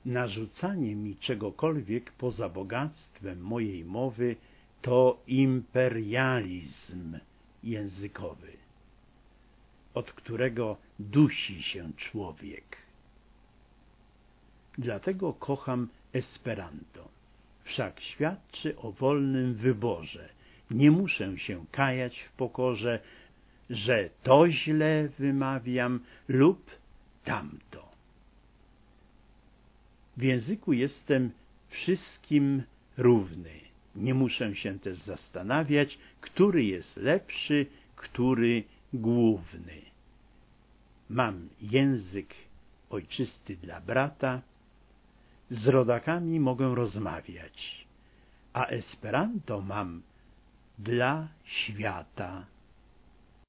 Narzucanie mi czegokolwiek poza bogactwem mojej mowy to imperializm językowy, od którego dusi się człowiek. Dlatego kocham Esperanto. Wszak świadczy o wolnym wyborze. Nie muszę się kajać w pokorze, że to źle wymawiam lub tamto. W języku jestem wszystkim równy. Nie muszę się też zastanawiać, który jest lepszy, który główny. Mam język ojczysty dla brata, z rodakami mogę rozmawiać, a Esperanto mam dla świata.